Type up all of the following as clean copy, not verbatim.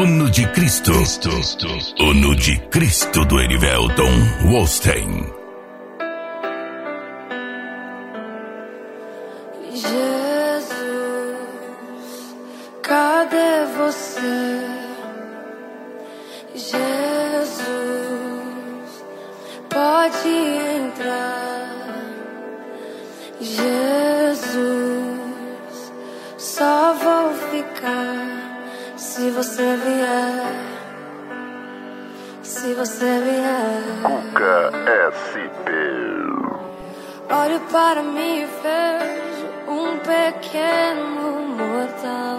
Uno de Cristo. Uno de Cristo do Erivelton Wolstein. Jesus, cadê você? Jesus, pode entrar. Jesus, só vou ficar se você vier. Se você vier. Cuca SP. Olho para mim e vejo um pequeno mortal.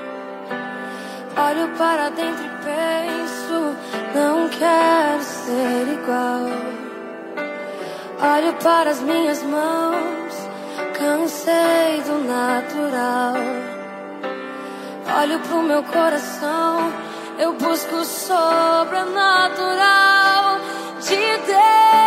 Olho para dentro e penso, não quero ser igual. Olho para as minhas mãos, cansei do natural. Olho pro meu coração, eu busco o sobrenatural de Deus.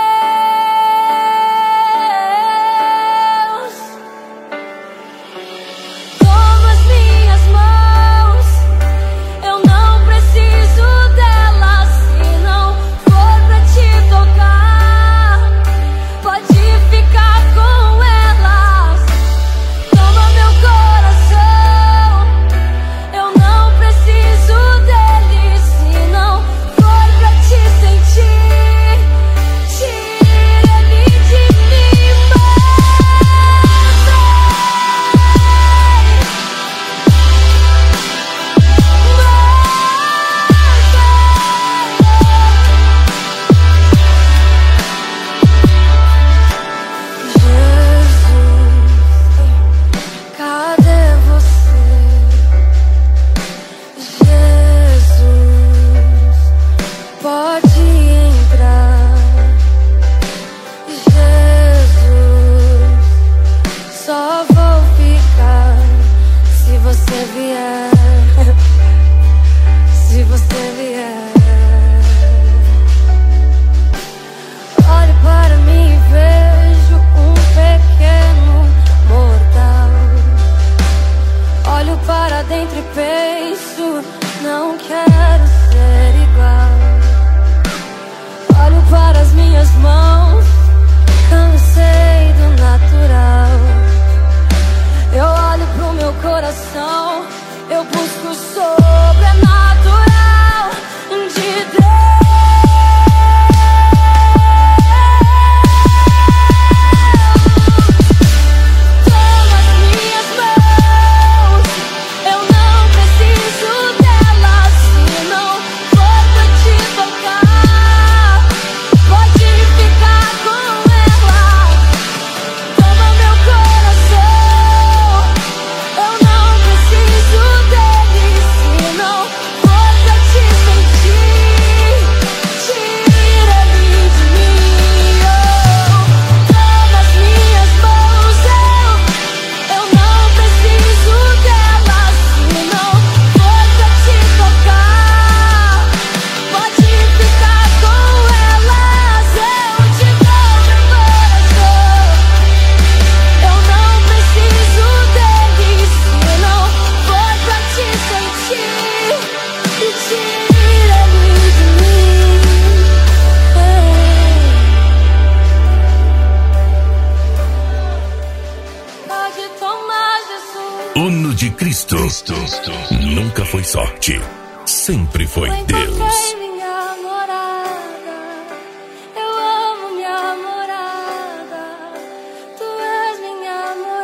Eu busco o sobrenatural de Deus. Toma as minhas mãos, eu não preciso delas, se não for pra te tocar, pode ficar com ela. Toma meu coração, eu não preciso dele, se não for pra te sentir. Tira-me de mim, oh. Toma as minhas mãos, eu não preciso delas, se não for pra te tocar, pode ficar com elas. Eu te dou meu coração, eu não preciso dele, se não for pra te sentir. E tira-me de mim, pode tomar, Jesus. Uno de Cristo. Nunca foi sorte, sempre foi Deus. Encontrei minha morada, eu amo minha morada, tu és minha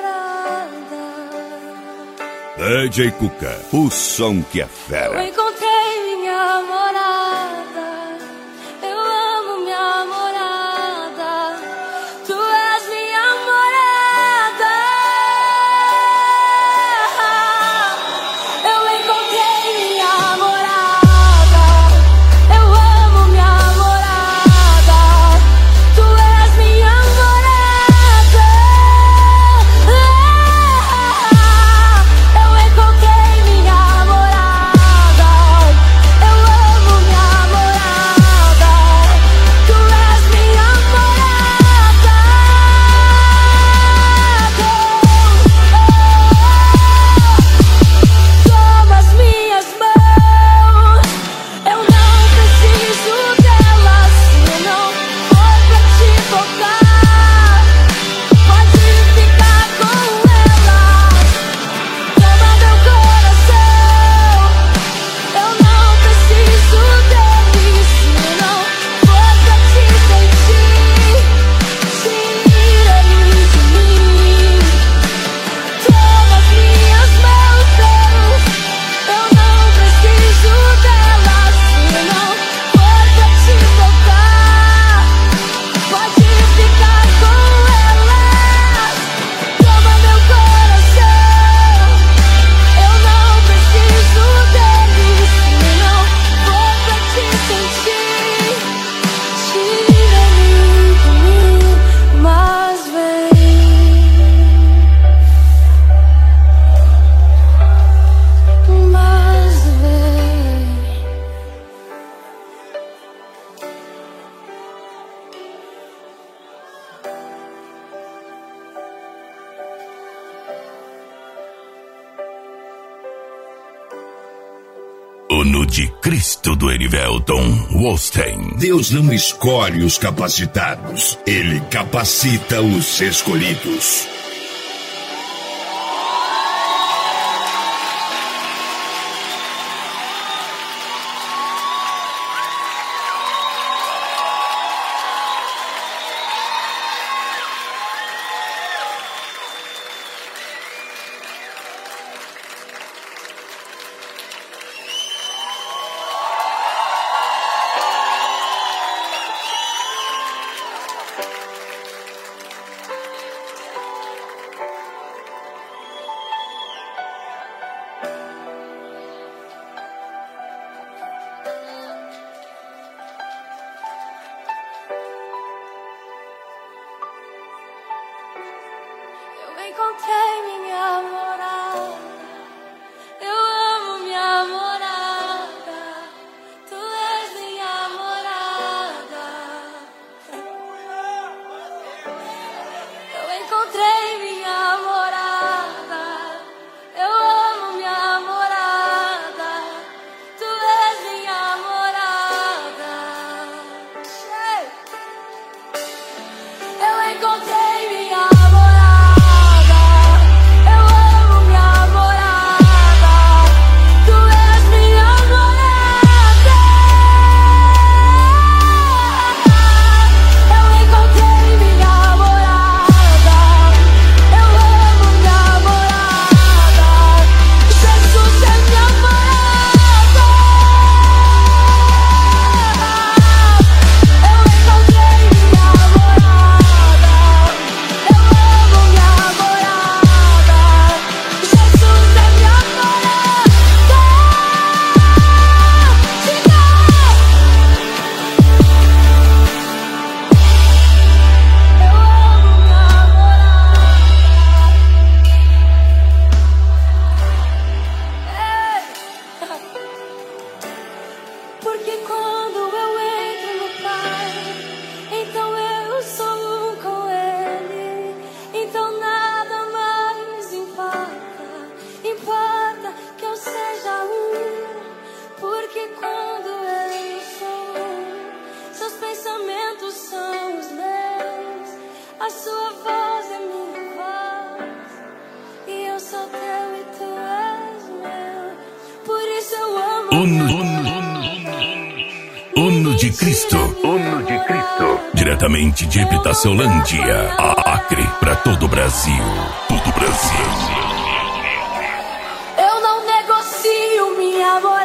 morada. DJ Cuca, o som que é Eu fera. encontrei minha morada, eu amo minha morada, tu és minha morada. Eu encontrei minha morada, eu amo minha morada, tu és minha morada. Eu encontrei minha morada, eu amo minha Uno de Cristo do Erivelton Wolstein. Deus não escolhe os capacitados, Ele capacita os escolhidos. Encontrei minha morada, eu amo minha morada, tu és minha morada. Eu encontrei minha morada, eu amo minha morada, tu és minha morada. Eu encontrei minha Uno de Cristo. Uno de Cristo. Diretamente de Epitaciolândia, Acre, para todo o Brasil. Todo o Brasil. Eu não negocio minha moral.